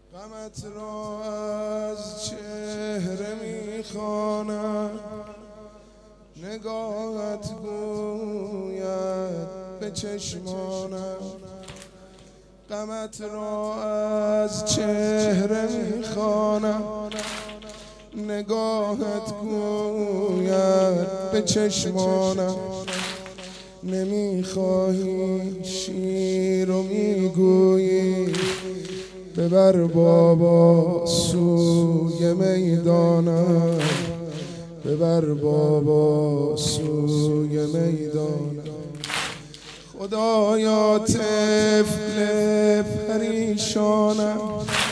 غمت را از چهره میخوانم، نگاهت گوید به چشمانم. غمت را از چهره میخوانم، نگاهت گوید به چشمانم. نمیخواهی شیر و میگویی ببر بابا سوی میدانم، ببر بابا سوی میدانم. خدایا طفل پریشانم،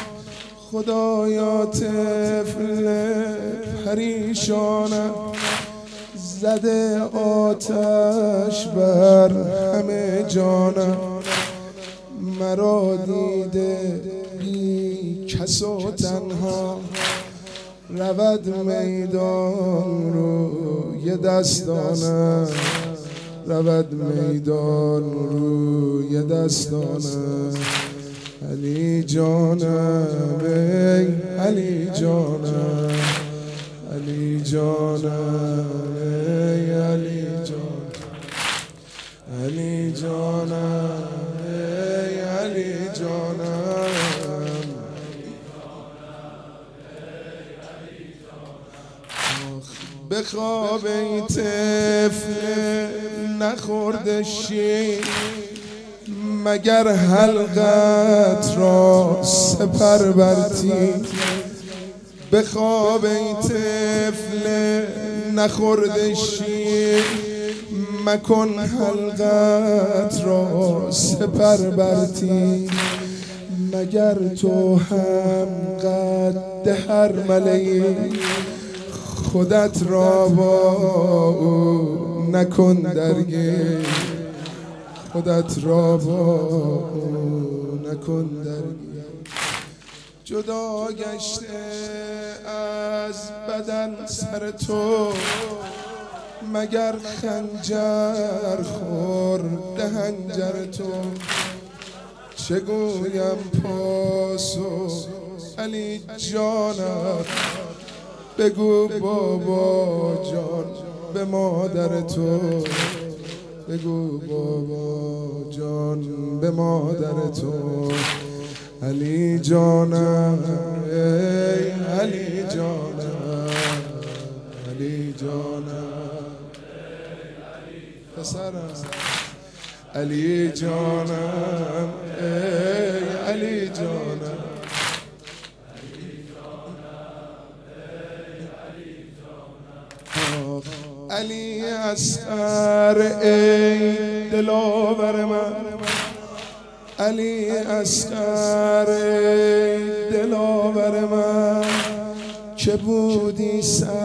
خدایا طفل پریشانم. زده آتش بر همه جانم، مرا دیده بی کس و تنها. رود میدان روی دستانم، رود میدان روی دستانم. علی جانم ای علی جانم، علی جانم ای علی جانم، علی جانم ای علی جانم. به خواب ای طفل نخورده شیر، مگر حلقت را سپر بر تیر. به خواب ای طفل نخورده شیر، مکن حلقت را سپر بر تیر. مگر تو هم قد هر ملئی، خودت را با او نکن درگیر، خودت را با او نکن درگیر. جدا گشته از بدن سر تو، مگر خنجر خورده هنجر تو. چگویم پاسخ علی جانم، بگو بابا جان به مادر تو، بگو بابا جان به مادر تو. علی جانم ای علی جانم، علی جانم پسرم. علی جانم ای علی جانم، علی اصغر ای دلاور من، علی اصغر ای دلاور من. که بودی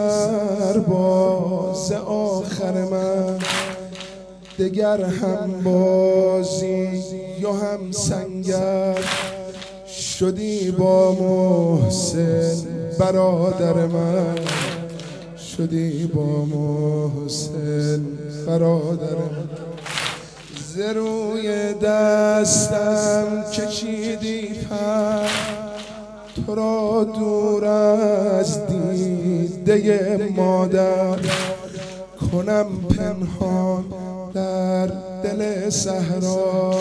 سرباز آخر من، دگر هم بازی یا هم سنگر. شدی با محسن برادر من، شدی با محسن برادر من. ز روی دستم کشیدی پر، تو را دور از دیده مادر. کنم پنهان در دل صحرا،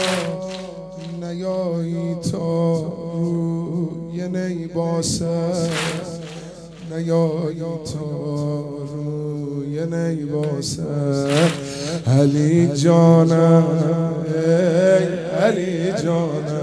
نیایی تا روی نیباسر، نیایی تا روی نیباسر. علی جانم ای علی جانم،